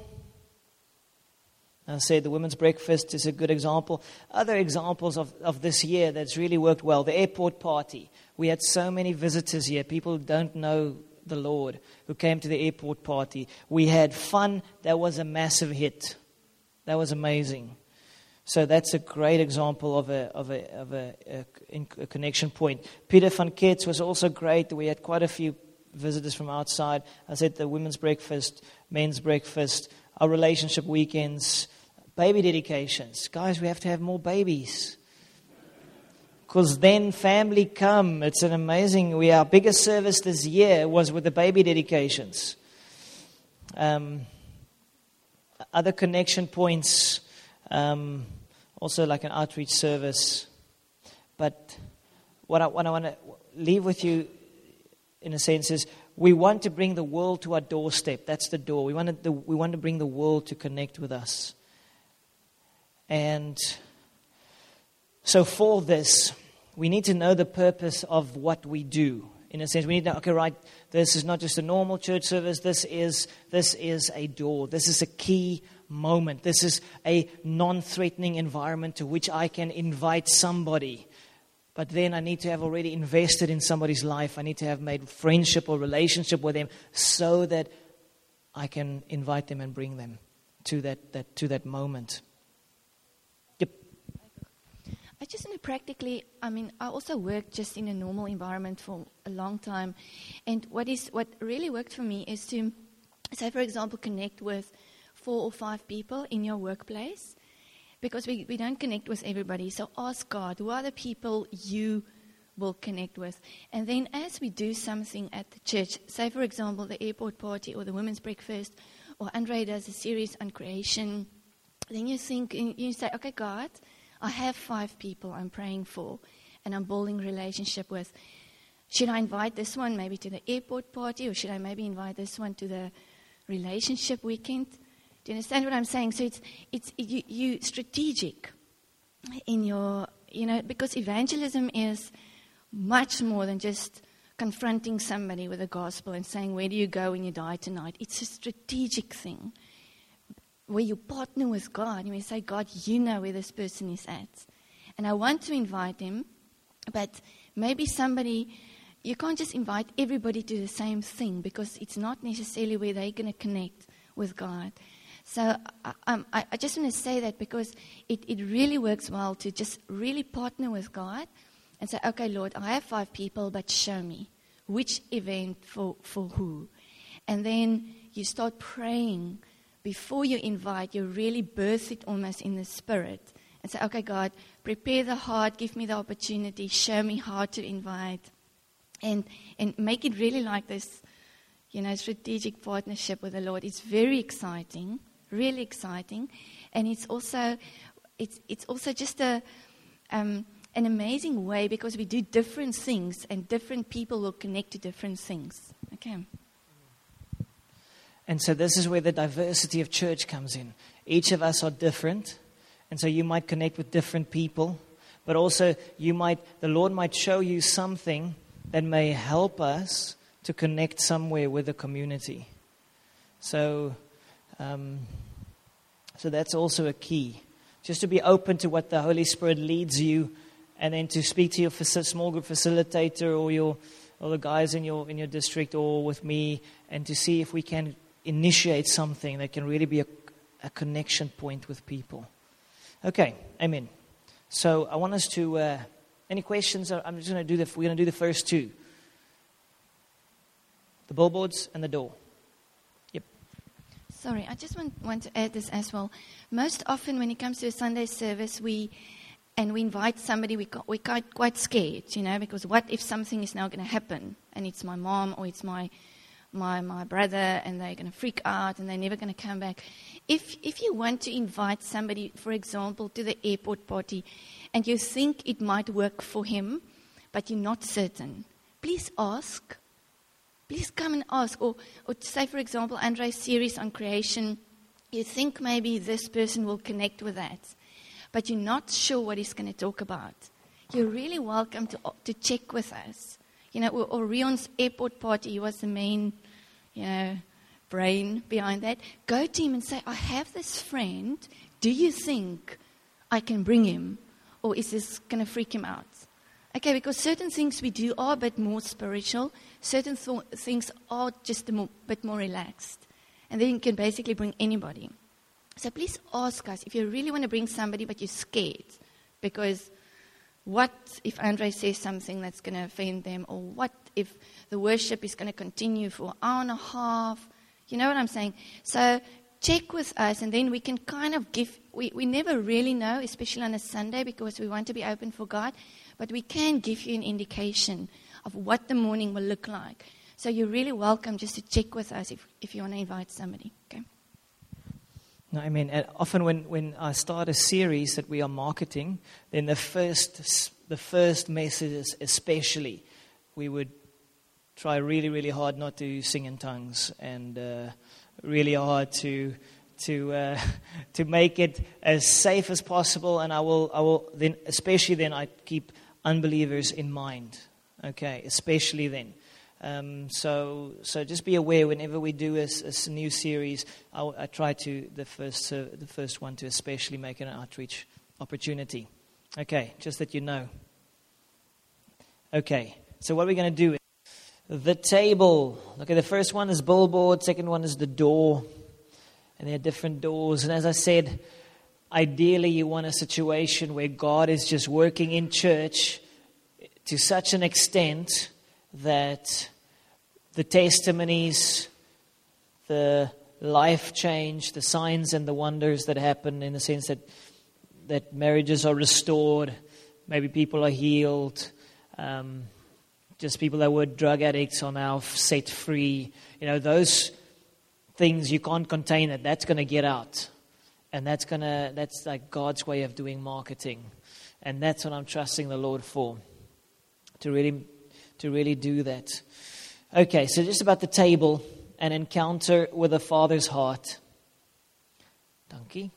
I said the women's breakfast is a good example. Other examples of, of this year that's really worked well. The airport party. We had so many visitors here. People don't know the Lord who came to the airport party. We had fun. That was a massive hit. That was amazing. So that's a great example of a of a of a, a, a connection point. Peter van Kets was also great. We had quite a few visitors from outside. I said the women's breakfast, men's breakfast, our relationship weekends, baby dedications. Guys, we have to have more babies. Because then family come. It's an amazing... We Our biggest service this year was with the baby dedications. Um, other connection points. Um, also like an outreach service. But what I, what I want to leave with you, in a sense, is we want to bring the world to our doorstep. That's the door. We want to, we want to bring the world to connect with us. And so for this... we need to know the purpose of what we do. In a sense, we need to know, okay, right, this is not just a normal church service. This is this is a door. This is a key moment. This is a non-threatening environment to which I can invite somebody. But then I need to have already invested in somebody's life. I need to have made friendship or relationship with them so that I can invite them and bring them to that, that to that moment. I just know practically, I mean, I also worked just in a normal environment for a long time. And what is what really worked for me is to, say, for example, connect with four or five people in your workplace. Because we, we don't connect with everybody. So ask God, who are the people you will connect with? And then as we do something at the church, say, for example, the airport party or the women's breakfast, or Andre does a series on creation, then you think, you say, okay, God, I have five people I'm praying for and I'm building relationship with. Should I invite this one maybe to the airport party, or should I maybe invite this one to the relationship weekend? Do you understand what I'm saying? So it's it's you, you strategic in your, you know, because evangelism is much more than just confronting somebody with the gospel and saying, where do you go when you die tonight? It's a strategic thing, where you partner with God. You may say, God, you know where this person is at. And I want to invite him, but maybe somebody, you can't just invite everybody to the same thing, because it's not necessarily where they're going to connect with God. So I, um, I, I just want to say that because it, it really works well to just really partner with God and say, okay, Lord, I have five people, but show me which event for, for who. And then you start praying. Before you invite, you really birth it almost in the spirit and say, okay, God, prepare the heart, give me the opportunity, show me how to invite, and and make it really like this, you know, strategic partnership with the Lord. It's very exciting, really exciting, and it's also, it's it's also just a um, an amazing way, because we do different things and different people will connect to different things. Okay. And so this is where the diversity of church comes in. Each of us are different, and so you might connect with different people, but also you might, the Lord might show you something that may help us to connect somewhere with the community. So, um, so that's also a key. Just to be open to what the Holy Spirit leads you, and then to speak to your faci- small group facilitator or your or the guys in your in your district or with me, and to see if we can initiate something that can really be a, a connection point with people. Okay, amen. So I want us to. Uh, any questions? I'm just going to do the. We're going to do the first two. The billboards and the door. Yep. Sorry, I just want, want to add this as well. Most often when it comes to a Sunday service, we and we invite somebody, we we're quite, quite scared, you know, because what if something is now going to happen, and it's my mom or it's my my my brother, and they're going to freak out and they're never going to come back. If if you want to invite somebody, for example, to the airport party, and you think it might work for him, but you're not certain, please ask. Please come and ask. Or, or say, for example, Andre's series on creation, you think maybe this person will connect with that, but you're not sure what he's going to talk about. You're really welcome to to check with us. You know, or, or Rion's airport party, he was the main, you know, brain behind that. Go to him and say, I have this friend. Do you think I can bring him? Or is this going to freak him out? Okay, because certain things we do are a bit more spiritual. Certain th- things are just a more, bit more relaxed. And then you can basically bring anybody. So please ask us if you really want to bring somebody but you're scared. Because what if Andre says something that's going to offend them? Or what if the worship is going to continue for an hour and a half? You know what I'm saying? So check with us, and then we can kind of give, we, we never really know, especially on a Sunday, because we want to be open for God, but we can give you an indication of what the morning will look like. So you're really welcome just to check with us if, if you want to invite somebody. Okay. No, I mean, and often when, when I start a series that we are marketing, then the first the first messages especially, we would try really, really hard not to sing in tongues, and uh, really hard to to uh, to make it as safe as possible. And I will I will then especially then I keep unbelievers in mind. Okay, especially then. Um, so so just be aware whenever we do a, a new series, I, I try to the first uh, the first one to especially make it an outreach opportunity. Okay, just that you know. Okay, so what we're going to do is the table. Okay, the first one is billboard, second one is the door, and there are different doors. And as I said, ideally you want a situation where God is just working in church to such an extent that the testimonies, the life change, the signs and the wonders that happen, in the sense that that marriages are restored, maybe people are healed, um, just people that were drug addicts are now set free. You know, those things, you can't contain it. That's going to get out. And that's going to, that's like God's way of doing marketing. And that's what I'm trusting the Lord for, to really to really do that. Okay, so just about the table, an encounter with the Father's heart. Donkey.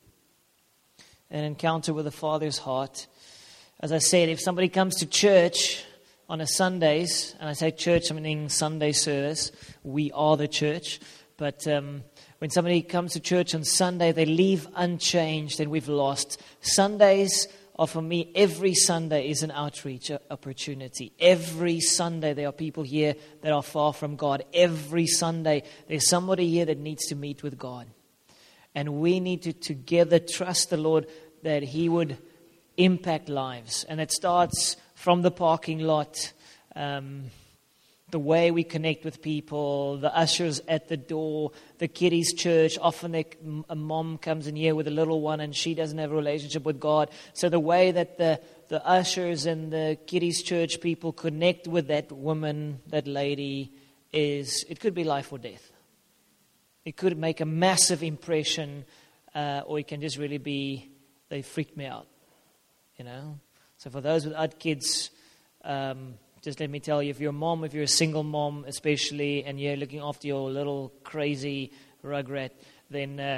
An encounter with the Father's heart. As I said, if somebody comes to church on a Sundays, and I say church, I mean Sunday service, we are the church. But um, when somebody comes to church on Sunday, they leave unchanged, and we've lost. Sundays are, for me, every Sunday is an outreach opportunity. Every Sunday there are people here that are far from God. Every Sunday there's somebody here that needs to meet with God. And we need to together trust the Lord that He would impact lives. And it starts from the parking lot, um, the way we connect with people, the ushers at the door, the kiddies' church. Often they, a mom comes in here with a little one and she doesn't have a relationship with God. So the way that the, the ushers and the kiddies' church people connect with that woman, that lady, is, it could be life or death. It could make a massive impression, uh, or it can just really be they freaked me out, you know. So for those without kids, um, just let me tell you, if you're a mom, if you're a single mom especially, and you're looking after your little crazy rugrat, then uh,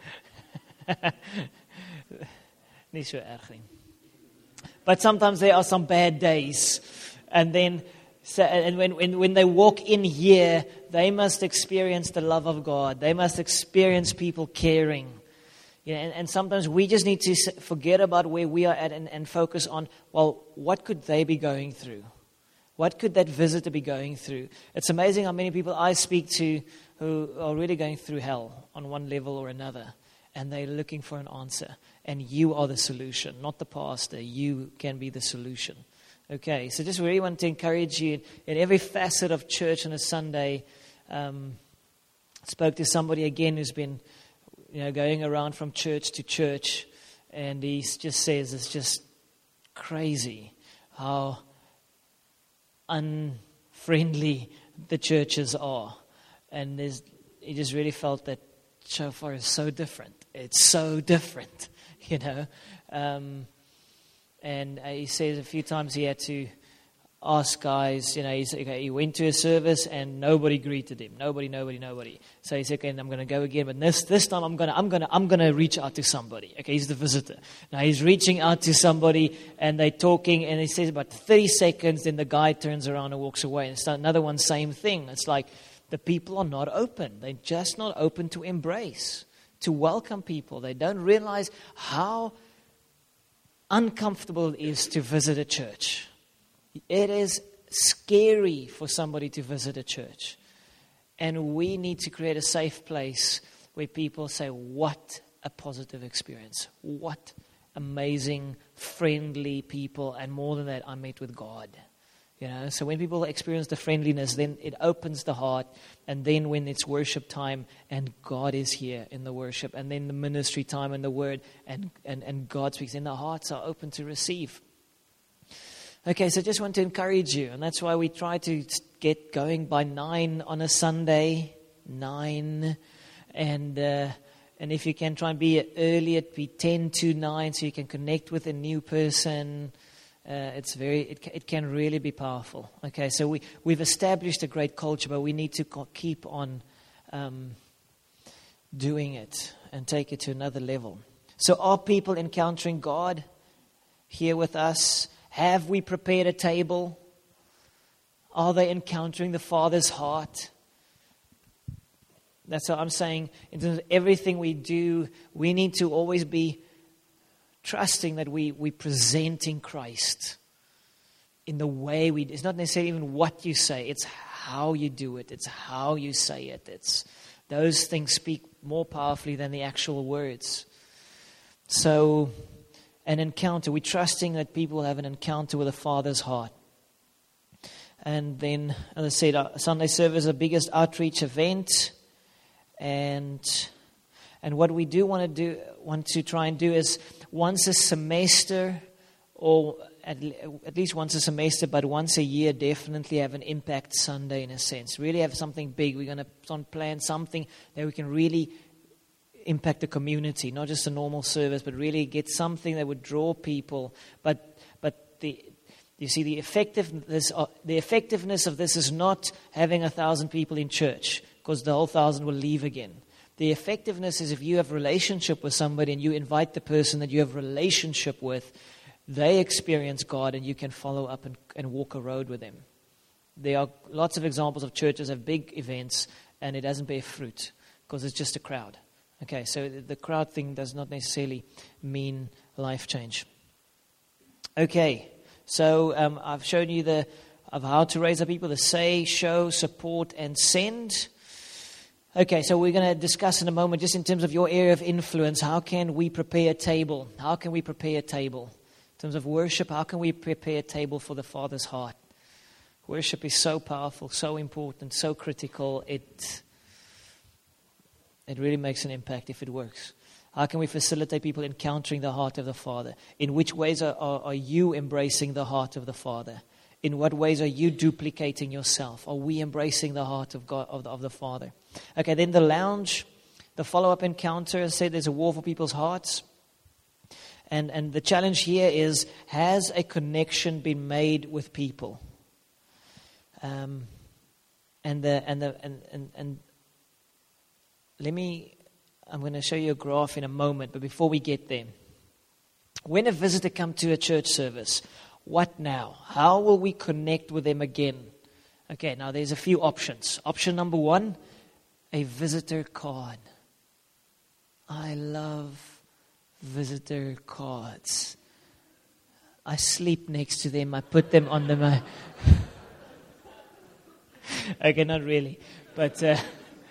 nie so erg nie. But sometimes there are some bad days, and then so, and when, when when they walk in here, they must experience the love of God. They must experience people caring. You know, and, and sometimes we just need to forget about where we are at and, and focus on, well, what could they be going through? What could that visitor be going through? It's amazing how many people I speak to who are really going through hell on one level or another, and they're looking for an answer. And you are the solution, not the pastor. You can be the solution. Okay, so just really want to encourage you in every facet of church on a Sunday. Um, spoke to somebody again who's been, you know, going around from church to church, and he just says it's just crazy how unfriendly the churches are, and there's, he just really felt that Shofar is so different. It's so different, you know. Um, And uh, he says a few times he had to ask guys, you know, he's, okay, he went to a service and nobody greeted him. Nobody, nobody, nobody. So he said, okay, I'm going to go again, but this this time I'm going to I'm going to I'm going to reach out to somebody. Okay, he's the visitor. Now he's reaching out to somebody, and they're talking, and he says about thirty seconds, then the guy turns around and walks away. And it's another one, same thing. It's like the people are not open. They're just not open to embrace, to welcome people. They don't realize how uncomfortable it is to visit a church. It is scary for somebody to visit a church. And we need to create a safe place where people say, what a positive experience. What amazing, friendly people. And more than that, I met with God. You know, so when people experience the friendliness, then it opens the heart. And then when it's worship time and God is here in the worship, and then the ministry time and the word, and, and, and God speaks, and the hearts are open to receive. Okay, so I just want to encourage you, and that's why we try to get going by nine on a Sunday, nine, and uh, and if you can try and be early, it'd be ten to nine, so you can connect with a new person. Uh, it's very, it, it can really be powerful. Okay, so we, we've established a great culture, but we need to co- keep on um, doing it and take it to another level. So are people encountering God here with us? Have we prepared a table? Are they encountering the Father's heart? That's what I'm saying. In terms of everything we do, we need to always be trusting that we, we presenting Christ in the way we do. It's not necessarily even what you say. It's how you do it. It's how you say it. It's those things speak more powerfully than the actual words. So an encounter. We're trusting that people have an encounter with the Father's heart. And then, as I said, our Sunday service is the biggest outreach event. And and what we do want to do, want to try and do is once a semester, or at, at least once a semester, but once a year, definitely have an impact Sunday in a sense. Really have something big. We're going to plan something that we can really impact the community, not just a normal service, but really get something that would draw people. But but the you see the effectiveness of, the effectiveness of this is not having a thousand people in church, because the whole thousand will leave again. The effectiveness is if you have a relationship with somebody and you invite the person that you have a relationship with, they experience God and you can follow up and, and walk a road with them. There are lots of examples of churches that have big events and it doesn't bear fruit because it's just a crowd. Okay, so the crowd thing does not necessarily mean life change. Okay, so um, I've shown you the of how to raise up people, the say, show, support, and send. Okay, so we're going to discuss in a moment, just in terms of your area of influence, how can we prepare a table? How can we prepare a table? In terms of worship, how can we prepare a table for the Father's heart? Worship is so powerful, so important, so critical. It, it really makes an impact if it works. How can we facilitate people encountering the heart of the Father? In which ways are, are, are you embracing the heart of the Father? In what ways are you duplicating yourself? Are we embracing the heart of God, of the, of the Father? Okay, then the lounge, the follow-up encounter. I said there's a war for people's hearts. And and the challenge here is, has a connection been made with people? Um, and the and the and, and and let me I'm going to show you a graph in a moment, but before we get there, when a visitor comes to a church service, what now? How will we connect with them again? Okay, now there's a few options. Option number one, a visitor card. I love visitor cards. I sleep next to them. I put them on the... My okay, not really. But uh,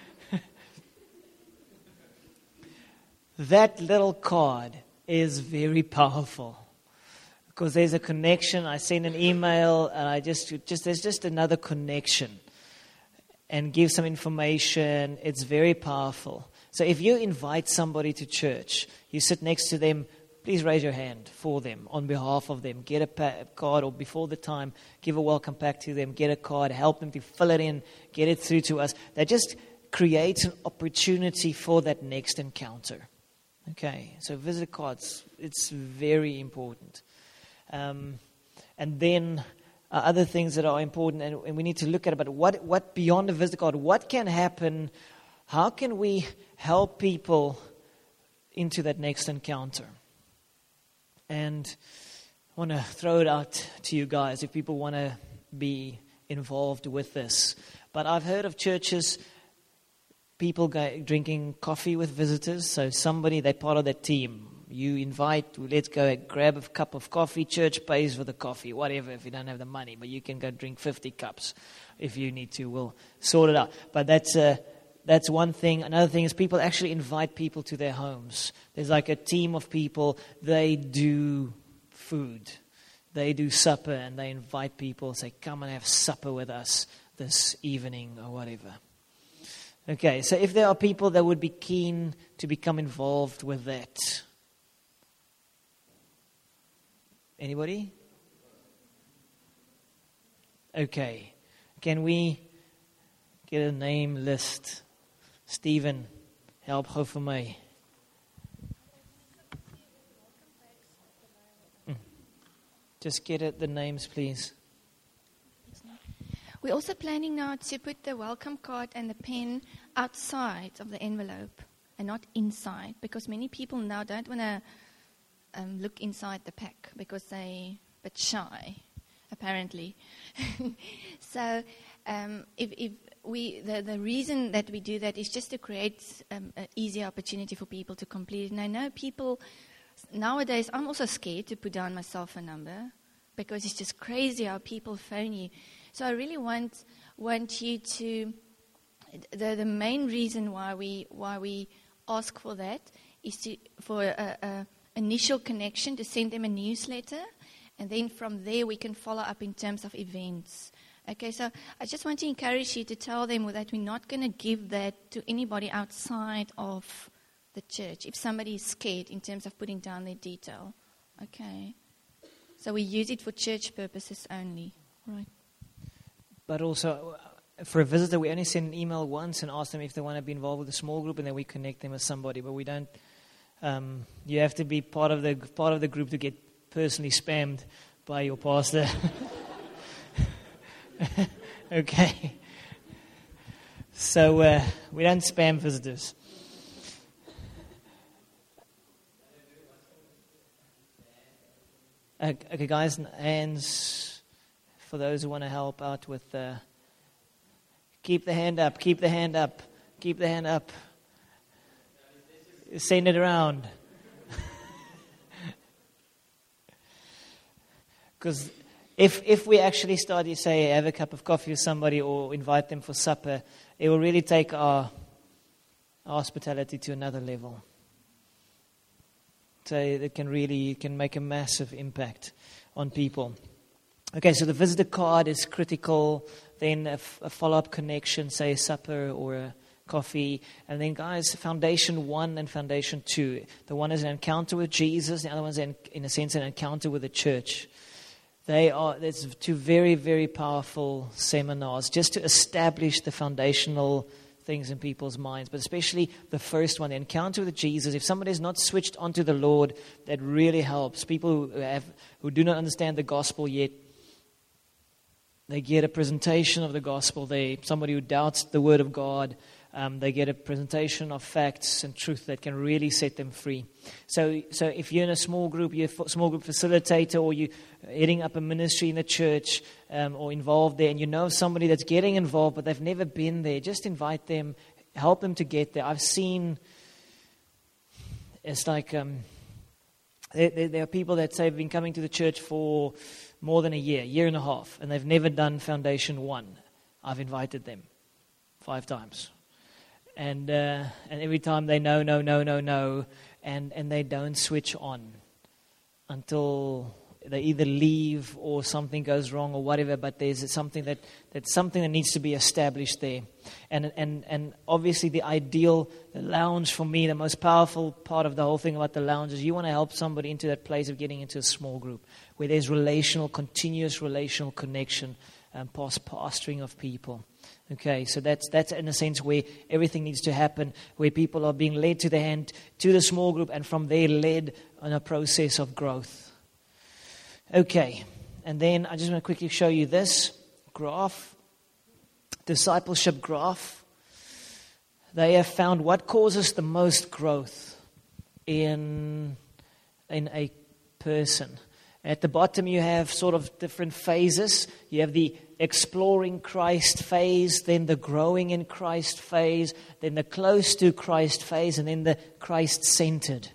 that little card is very powerful. Because there's a connection. I send an email, and I just, just there's just another connection. And give some information. It's very powerful. So if you invite somebody to church, you sit next to them, please raise your hand for them, on behalf of them. Get a pa- card, or before the time, give a welcome pack to them. Get a card, help them to fill it in, get it through to us. That just creates an opportunity for that next encounter. Okay, so visitor cards, it's very important. Um, and then uh, other things that are important, and, and we need to look at it, but what, what beyond the visitor card, what can happen? How can we help people into that next encounter? And I want to throw it out to you guys if people want to be involved with this. But I've heard of churches, people go, drinking coffee with visitors. So somebody, they're part of that team. You invite, let's go grab a cup of coffee. Church pays for the coffee, whatever, if you don't have the money. But you can go drink fifty cups if you need to. We'll sort it out. But that's a... That's one thing. Another thing is people actually invite people to their homes. There's like a team of people. They do food. They do supper, and they invite people, say, come and have supper with us this evening or whatever. Okay, so if there are people that would be keen to become involved with that. Anybody? Okay. Can we get a name list? Stephen, help gou vir my. Just get it, the names, please. We're also planning now to put the welcome card and the pen outside of the envelope and not inside, because many people now don't want to um, look inside the pack because they're a bit shy, apparently. so um, if, if we the, the reason that we do that is just to create um, an easier opportunity for people to complete it. And I know people nowadays, I'm also scared to put down my cell phone number because it's just crazy how people phone you. So I really want want you to. The the main reason why we why we ask for that is to for a, a initial connection, to send them a newsletter, and then from there we can follow up in terms of events. Okay, so I just want to encourage you to tell them that we're not going to give that to anybody outside of the church if somebody is scared in terms of putting down their detail. Okay, so we use it for church purposes only. Right. But also, for a visitor, we only send an email once and ask them if they want to be involved with a small group, and then we connect them with somebody. But we don't. Um, you have to be part of the part of the group to get personally spammed by your pastor. Okay. So uh, we don't spam visitors. Okay, guys, hands for those who want to help out with. Uh, keep the hand up. Keep the hand up. Keep the hand up. Send it around. Because if if we actually start to say have a cup of coffee with somebody or invite them for supper, it will really take our, our hospitality to another level. So it can really it can make a massive impact on people. Okay, so the visitor card is critical. Then a, f- a follow-up connection, say a supper or a coffee. And then, guys, foundation one and foundation two. The one is an encounter with Jesus. The other one is, in, in a sense, an encounter with the church. They are, there's two very, very powerful seminars just to establish the foundational things in people's minds, but especially the first one, the encounter with Jesus. If somebody is not switched onto the Lord, that really helps. People who have who do not understand the gospel yet, they get a presentation of the gospel. They somebody who doubts the word of God, um, they get a presentation of facts and truth that can really set them free. So, so if you're in a small group, you're a small group facilitator, or you're heading up a ministry in the church, um, or involved there, and you know somebody that's getting involved, but they've never been there, just invite them, help them to get there. I've seen, it's like, um, there, there, there are people that say they've been coming to the church for more than a year, year and a half, and they've never done Foundation One. I've invited them five times. And uh, and every time they know, no, no, no, no, and, and they don't switch on until they either leave or something goes wrong or whatever. But there's something that that's something that needs to be established there. And and and obviously the ideal, the lounge for me, the most powerful part of the whole thing about the lounge is you want to help somebody into that place of getting into a small group where there's relational, continuous relational connection and past pastoring of people. Okay, so that's that's in a sense where everything needs to happen, where people are being led to the hand, to the small group, and from there led on a process of growth. Okay, and then I just want to quickly show you this graph, discipleship graph. They have found what causes the most growth in in a person. At the bottom you have sort of different phases. You have the exploring Christ phase, then the growing in Christ phase, then the close to Christ phase, and then the Christ-centered.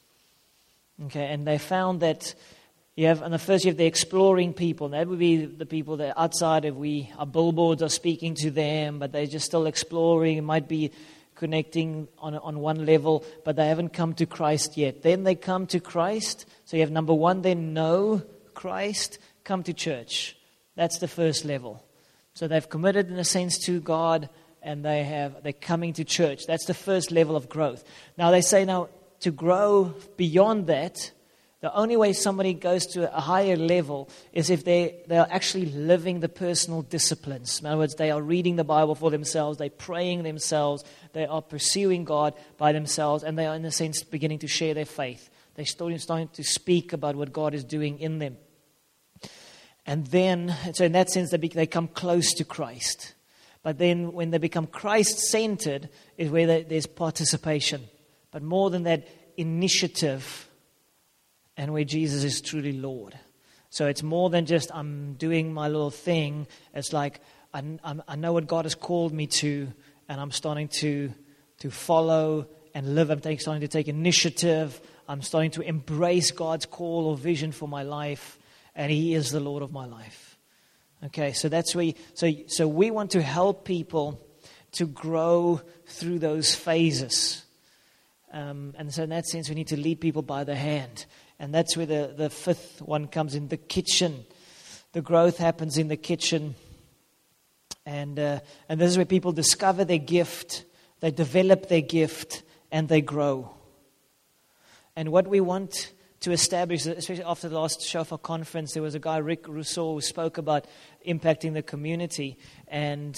Okay, and they found that you have, on the first you have the exploring people. That would be the people that are outside of we, our billboards are speaking to them, but they're just still exploring. It might be connecting on on one level, but they haven't come to Christ yet. Then they come to Christ. So you have number one, they know Christ, come to church. That's the first level. So they've committed in a sense to God, and they have they're coming to church. That's the first level of growth. Now they say now to grow beyond that, the only way somebody goes to a higher level is if they, they are actually living the personal disciplines. In other words, they are reading the Bible for themselves, they're praying themselves, they are pursuing God by themselves, and they are in a sense beginning to share their faith. They're starting, starting to speak about what God is doing in them. And then, so in that sense, they, be, they come close to Christ. But then when they become Christ-centered is where they, there's participation. But more than that, initiative, and where Jesus is truly Lord. So it's more than just I'm doing my little thing. It's like I, I know what God has called me to, and I'm starting to to follow and live. I'm take, starting to take initiative. I'm starting to embrace God's call or vision for my life, and He is the Lord of my life. Okay, so that's where. You, so so we want to help people to grow through those phases, um, and so in that sense, we need to lead people by the hand. And that's where the, the fifth one comes in, the kitchen. The growth happens in the kitchen. And uh, and this is where people discover their gift, they develop their gift, and they grow. And what we want to establish, especially after the last Shofar conference, there was a guy, Rick Rousseau, who spoke about impacting the community. And,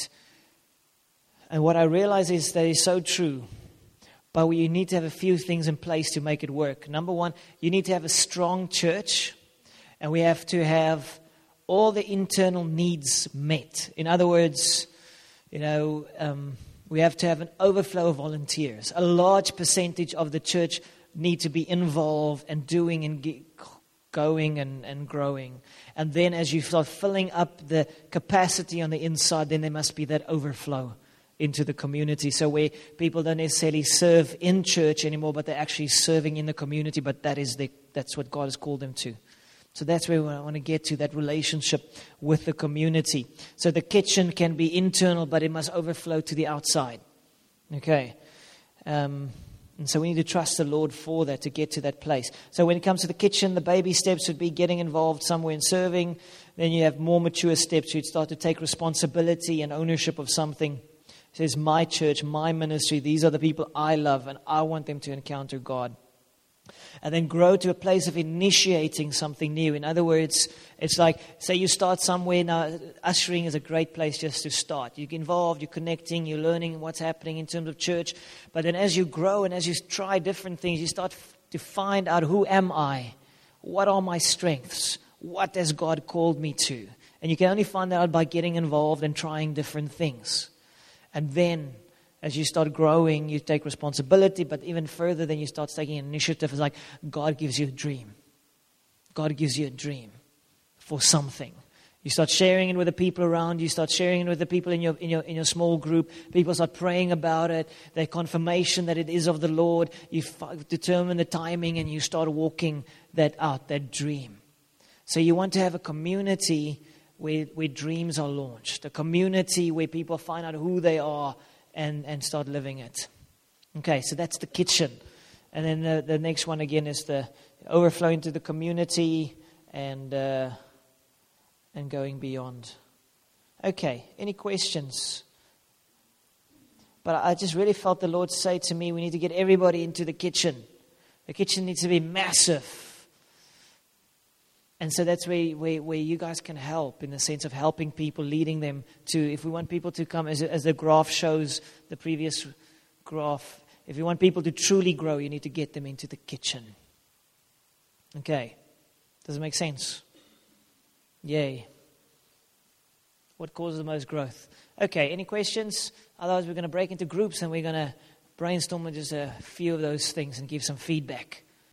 and what I realize is that is so true. But you need to have a few things in place to make it work. Number one, you need to have a strong church, and we have to have all the internal needs met. In other words, you know, um, we have to have an overflow of volunteers. A large percentage of the church need to be involved and doing and ge- going and, and growing. And then as you start filling up the capacity on the inside, then there must be that overflow into the community. So where people don't necessarily serve in church anymore, but they're actually serving in the community, but that is the, that's what God has called them to. So that's where we want to get to, that relationship with the community. So the kitchen can be internal, but it must overflow to the outside. Okay. Um, and so we need to trust the Lord for that, to get to that place. So when it comes to the kitchen, the baby steps would be getting involved somewhere in serving. Then you have more mature steps. You'd start to take responsibility and ownership of something. It says, my church, my ministry, these are the people I love, and I want them to encounter God. And then grow to a place of initiating something new. In other words, it's like, say you start somewhere. Now, ushering is a great place just to start. You get involved, you're connecting, you're learning what's happening in terms of church. But then as you grow and as you try different things, you start f- to find out, who am I? What are my strengths? What has God called me to? And you can only find that out by getting involved and trying different things. And then, as you start growing, you take responsibility, but even further, then you start taking initiative. It's like God gives you a dream. God gives you a dream for something. You start sharing it with the people around you. You start sharing it with the people in your in your in your small group. People start praying about it. Their confirmation that it is of the Lord. You f- determine the timing, and you start walking that out, that dream. So you want to have a community where where dreams are launched, a community where people find out who they are. And, and start living it. Okay, so that's the kitchen. And then the, the next one again is the overflow into the community and uh, and going beyond. Okay, any questions? But I just really felt the Lord say to me, we need to get everybody into the kitchen. The kitchen needs to be massive. And so that's where, where where you guys can help, in the sense of helping people, leading them to, if we want people to come, as, as the graph shows, the previous graph, if you want people to truly grow, you need to get them into the kitchen. Okay. Does it make sense? Yay. What causes the most growth? Okay, any questions? Otherwise, we're going to break into groups and we're going to brainstorm on just a few of those things and give some feedback.